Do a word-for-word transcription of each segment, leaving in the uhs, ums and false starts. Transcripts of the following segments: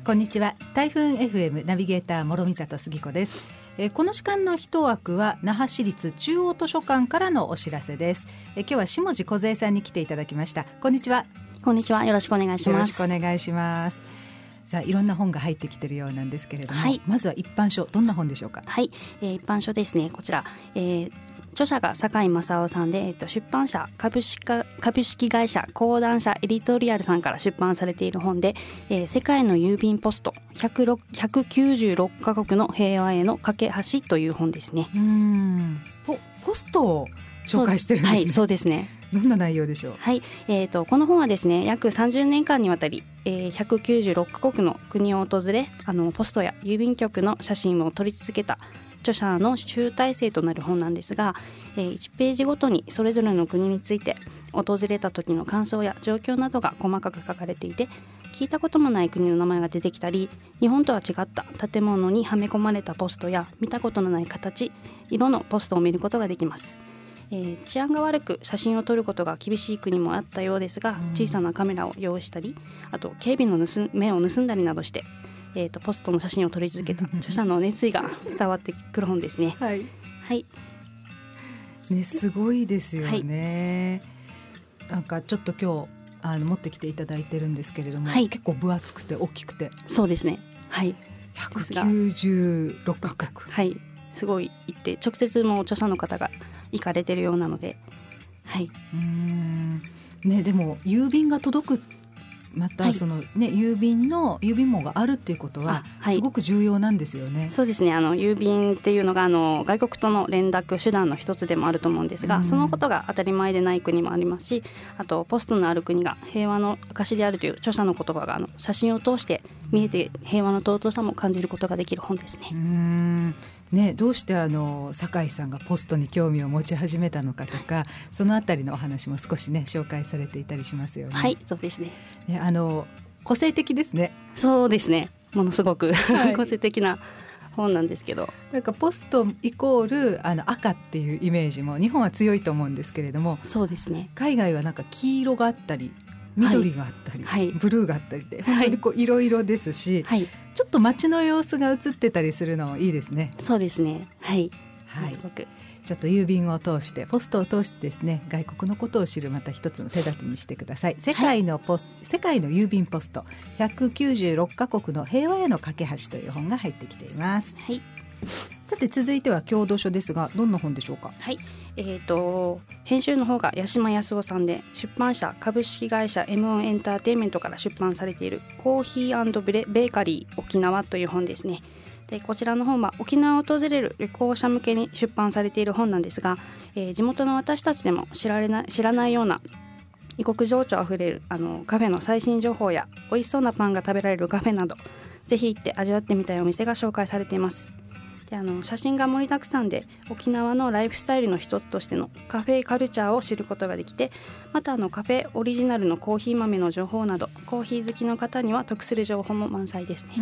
こんにちは。台風 エフエム ナビゲーター諸見里杉子です。えー、この時間の一枠は那覇市立中央図書館からのお知らせです。えー、今日は下地梢さんに来ていただきました。こんにちは。 こんにちは。よろしくお願いします。 よろしくお願いします。さあ、いろんな本が入ってきているようなんですけれども、はい、まずは一般書、どんな本でしょうか？ はい、えー、一般書ですね。こちら、えー著者が坂井正夫さんで、えっと、出版社株式株式会社講談社エディトリアルさんから出版されている本で、えー、世界の郵便ポストひゃくきゅうじゅうろっカ国の平和への架け橋という本ですね。 うーん ポ, ポストを紹介してるんですね。 はい、そうですね。 どんな内容でしょう？ はい、えーと、この本はですね、約さんじゅうねんかんにわたり、えー、ひゃくきゅうじゅうろっカ国の国を訪れ、あのポストや郵便局の写真を撮り続けた著者の集大成となる本なんですが、えー、いちページごとにそれぞれの国について訪れた時の感想や状況などが細かく書かれていて、聞いたこともない国の名前が出てきたり、日本とは違った建物にはめ込まれたポストや見たことのない形、色のポストを見ることができます。えー、治安が悪く写真を撮ることが厳しい国もあったようですが、小さなカメラを用意したり、あと警備の盗目を盗んだりなどして、えー、とポストの写真を撮り続けた著者の熱意が伝わってくる本ですね。 はい、 はいね、すごいですよね。はい、なんかちょっと今日あの持ってきていただいてるんですけれども、はい、結構分厚くて大きくて、 そうですね、はい、 ひゃくきゅうじゅうろっカ国、 はい、すごい行って直接もう著者の方が行かれてるようなので、はい、 うーん、ね、でも郵便が届く、またその、ね、はい、郵便の郵便網があるっていうことはすごく重要なんですよね。はい、 そうですね。あの郵便っていうのがあの外国との連絡手段の一つでもあると思うんですが、うん、そのことが当たり前でない国もありますし、あとポストのある国が平和の証であるという著者の言葉があの写真を通して見えて、平和の尊さも感じることができる本ですね。 うーん、ね、どうしてあの坂井さんがポストに興味を持ち始めたのかとか、そのあたりのお話も少しね紹介されていたりしますよね。 はい、そうですね。 ね、あの個性的ですね。 そうですね、ものすごく、はい、個性的な本なんですけど、 なんかポストイコールあの赤っていうイメージも日本は強いと思うんですけれども、 そうですね、 海外はなんか黄色があったり緑があったり、はい、ブルーがあったりで、本当にこういろいろですし、はい、ちょっと街の様子が映ってたりするのもいいですね。 そうですね、はい、 はい、 すごくちょっと郵便を通してポストを通してですね、外国のことを知るまた一つの手立てにしてください。世界のポス、はい、世界の郵便ポストひゃくきゅうじゅうろっカ国の平和への架け橋という本が入ってきています。 はい、 さて続いては郷土書ですが、どんな本でしょうか？ はい、えーと、編集の方が八島康夫さんで、出版社株式会社 エムワン エンターテインメントから出版されているコーヒー&ベーカリー沖縄という本ですね。でこちらの本は沖縄を訪れる旅行者向けに出版されている本なんですが、えー、地元の私たちでも知られな知らないような異国情緒あふれるあのカフェの最新情報や美味しそうなパンが食べられるカフェなど、ぜひ行って味わってみたいお店が紹介されています。であの写真が盛りだくさんで、沖縄のライフスタイルの一つとしてのカフェカルチャーを知ることができて、またあのカフェオリジナルのコーヒー豆の情報など、コーヒー好きの方には得する情報も満載ですね。 うん、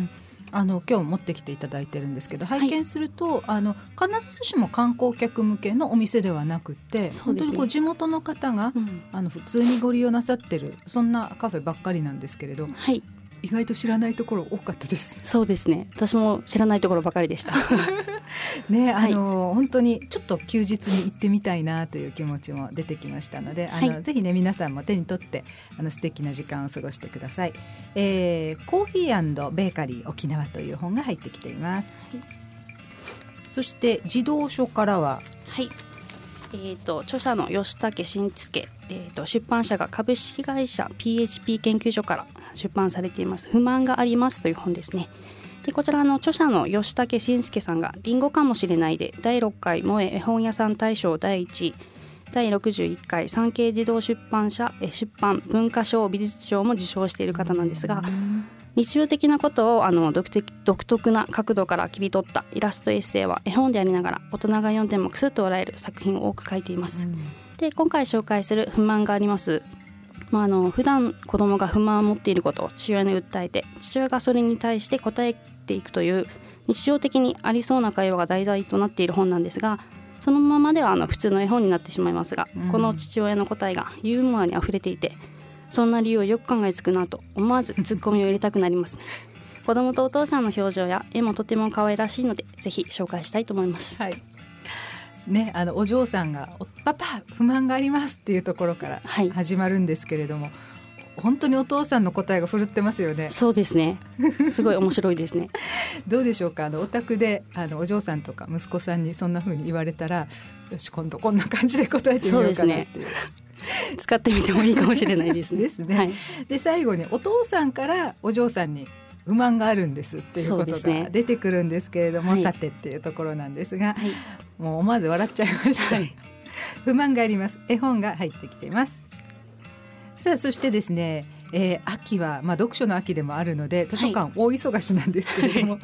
あの今日持ってきていただいてるんですけど、拝見すると、はい、あの必ずしも観光客向けのお店ではなくて、本当にこう地元の方が、うん、あの普通にご利用なさってるそんなカフェばっかりなんですけれど、 はい、 意外と知らないところ多かったです。 そうですね、私も知らないところばかりでしたね、あの、はい、本当にちょっと休日に行ってみたいなという気持ちも出てきましたので、あの、はい、ぜひね皆さんも手に取ってあの素敵な時間を過ごしてください。えー、コーヒー&ベーカリー沖縄という本が入ってきています。はい、そして児童書からは、 はい、えー、と著者の吉武伸介、えー、と出版社が株式会社 ピーエイチピー 研究所から出版されています不満がありますという本ですね。でこちらの著者の吉武伸介さんがリンゴかもしれないでだいろっかい萌え絵本屋さん大賞だいいちい、だいろくじゅういっかい産経児童出版社出版文化賞美術賞も受賞している方なんですが、日常的なことをあの独特、独特な角度から切り取ったイラストエッセイは絵本でありながら大人が読んでもクスッと笑える作品を多く書いています。で今回紹介する不満がありますまあ、あの普段子供が不満を持っていることを父親に訴えて、父親がそれに対して答えていくという日常的にありそうな会話が題材となっている本なんですが、そのままではあの普通の絵本になってしまいますが、うん、この父親の答えがユーモアにあふれていて、そんな理由をよく考えつくなと思わずツッコミを入れたくなります子供とお父さんの表情や絵もとても可愛らしいので、ぜひ紹介したいと思います。 はいね、あのお嬢さんがパパ不満がありますっていうところから始まるんですけれども、はい、本当にお父さんの答えが振るってますよね。 そうですね、すごい面白いですねどうでしょうか、あのお宅であのお嬢さんとか息子さんにそんな風に言われたら、よし今度こんな感じで答えてみようかなっていう、 使ってみてもいいかもしれないですねですね、 はい、で最後にお父さんからお嬢さんに不満があるんですっていうことが出てくるんですけれども、ね、さてっていうところなんですが、はい、もう思わず笑っちゃいました、はい、不満があります。絵本が入ってきています。さあそしてですね、えー、秋は、まあ、読書の秋でもあるので図書館大忙しなんですけれども、はい、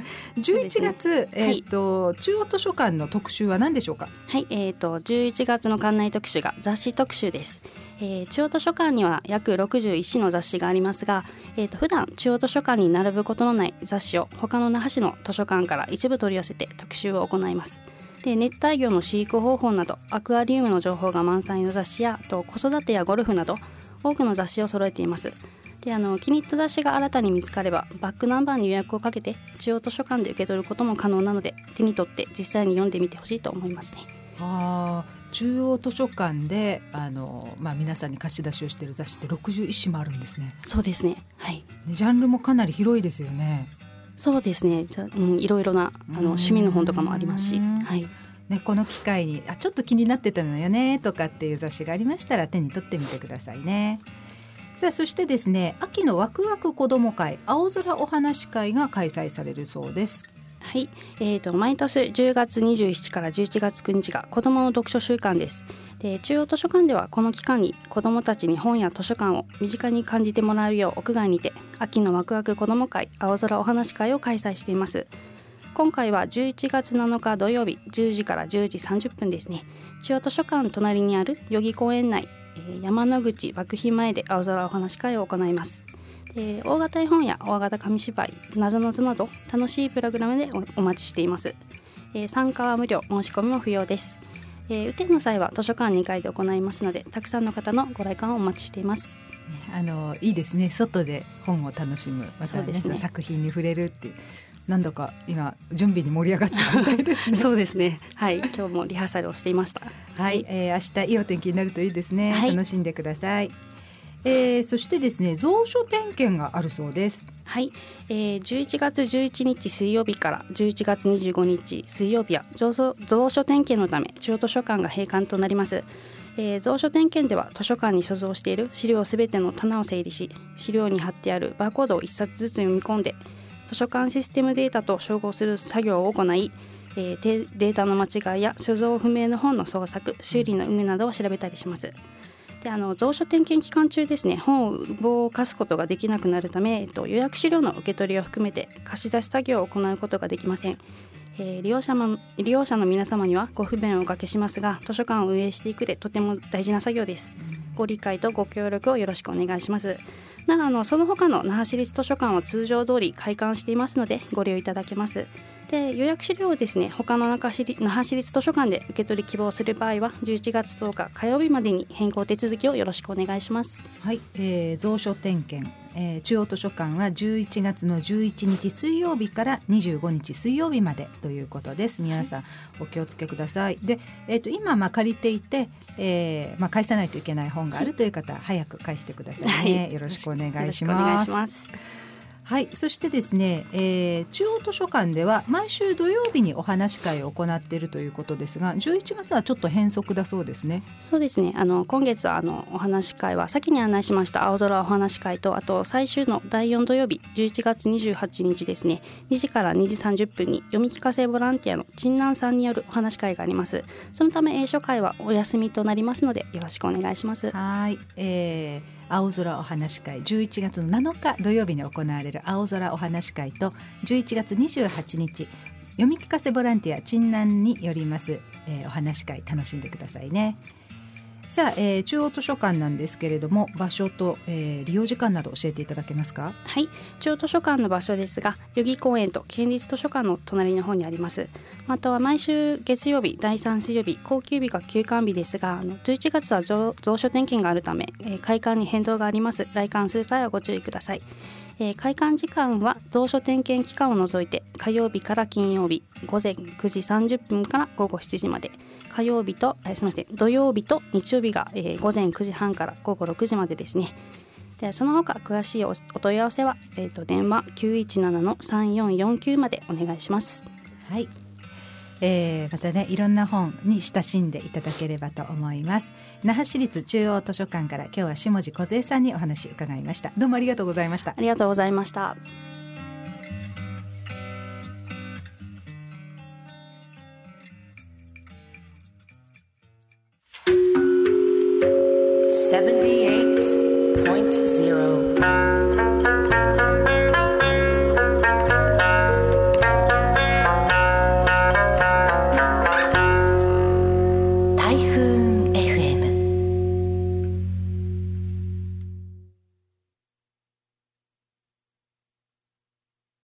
じゅういちがつ、ねえーとはい、中央図書館の特集は何でしょうか。 はい、えーと、じゅういちがつの館内特集が雑誌特集です。えー、中央図書館には約ろくじゅういちしの雑誌がありますが、えーと、普段中央図書館に並ぶことのない雑誌を他の那覇市の図書館から一部取り寄せて特集を行います。で熱帯魚の飼育方法などアクアリウムの情報が満載の雑誌や、と子育てやゴルフなど多くの雑誌を揃えています。であの気に入った雑誌が新たに見つかればバックナンバーに予約をかけて中央図書館で受け取ることも可能なので、手に取って実際に読んでみてほしいと思いますね。 あ中央図書館であの、まあ、皆さんに貸し出しをしている雑誌ってろくじゅういっしもあるんですね。 そうですね、はい、 ジャンルもかなり広いですよね。 そうですね、じゃ、うん、いろいろなあの趣味の本とかもありますし、はいね、この機会にあちょっと気になってたのよねとかっていう雑誌がありましたら手に取ってみてくださいね。さあそしてですね、秋のワクワク子ども会青空お話会が開催されるそうです。 はい、えーと、毎年じゅうがつにじゅうしちからじゅういちがつくにちが子どもの読書週間です。で中央図書館ではこの期間に子どもたちに本や図書館を身近に感じてもらえるよう屋外にて秋のワクワク子ども会青空お話会を開催しています。今回はじゅういちがつなのか土曜日じゅうじからじゅうじさんじゅっぷんですね。中央図書館隣にある代々木公園内、えー、山の口幕碑前で青空お話会を行います。で大型絵本や大型紙芝居なぞなぞなど楽しいプログラムで お, お待ちしています。えー、参加は無料、申し込みも不要です。えー、雨天の際は図書館にかいで行いますので、たくさんの方のご来館をお待ちしています。 あのいいですね、外で本を楽しむ、また、ねね、作品に触れるっていう、なんだか今準備に盛り上がった状態ですねそうですね、はい、今日もリハーサルをしていましたはい、えー、明日いいお天気になるといいですね、はい、楽しんでください。えー、そしてですね、蔵書点検があるそうです。 はい、えー、じゅういちがつじゅういちにち水曜日からじゅういちがつにじゅうごにち水曜日は蔵書、蔵書点検のため中央図書館が閉館となります。えー、蔵書点検では図書館に所蔵している資料すべての棚を整理し、資料に貼ってあるバーコードをいっさつずつ読み込んで図書館システムデータと照合する作業を行い、えー、データの間違いや所蔵不明の本の捜索、修理の有無などを調べたりします。であの蔵書点検期間中ですね、本を動かすことができなくなるため、えっと、予約資料の受け取りを含めて貸し出し作業を行うことができません。えー、利用者も利用者の皆様にはご不便をおかけしますが、図書館を運営していくでとても大事な作業です。ご理解とご協力をよろしくお願いします。なおあのその他の那覇市立図書館は通常通り開館していますのでご利用いただけます。で予約資料をですね、他の那覇市立、那覇市立図書館で受け取り希望する場合はじゅういちがつとおか火曜日までに変更手続きをよろしくお願いします。 はい、えー、蔵書点検、えー、中央図書館はじゅういちがつのじゅういちにち水曜日からにじゅうごにち水曜日までということです。皆さんお気をつけください。で、えー、と今まあ借りていて、えーまあ、返さないといけない本があるという方、はい、早く返してくださいね、はい、よろしくお願いします。はい、そしてですね、えー、中央図書館では毎週土曜日にお話し会を行っているということですが、じゅういちがつはちょっと変則だそうですね。 そうですね、あの今月はあのお話し会は先に案内しました青空お話し会と、あと最終のだいよん土曜日じゅういちがつにじゅうはちにちですね、にじからにじさんじゅっぷんに読み聞かせボランティアの陳南さんによるお話し会があります。そのため英書会はお休みとなりますのでよろしくお願いします。 はい、えー青空お話し会、じゅういちがつのなのか土曜日に行われる青空お話し会と、じゅういちがつにじゅうはちにち読み聞かせボランティア陳南によります、えー、お話し会楽しんでくださいね。さあ、えー、中央図書館なんですけれども、場所と、えー、利用時間など教えていただけますか。 はい、中央図書館の場所ですが、代々木公園と県立図書館の隣の方にあります。または毎週月曜日だいさん水曜日公休日が休館日ですが、あのじゅういちがつは 蔵, 蔵書点検があるため、えー、開館に変動があります。来館する際はご注意ください。 えー、開館時間は蔵書点検期間を除いて火曜日から金曜日午前くじさんじゅっぷんから午後しちじまで、火曜日と、えー、すみません土曜日と日曜日が、えー、午前くじはんから午後ろくじまでですね。でその他詳しい お, お問い合わせは、えー、と電話 きゅういちななのさんよんよんきゅう までお願いします。 はい、えー、またねいろんな本に親しんでいただければと思います。那覇市立中央図書館から今日は下地梢さんにお話伺いました。どうもありがとうございました。 ありがとうございました。 セブンティーエイトポイントゼロ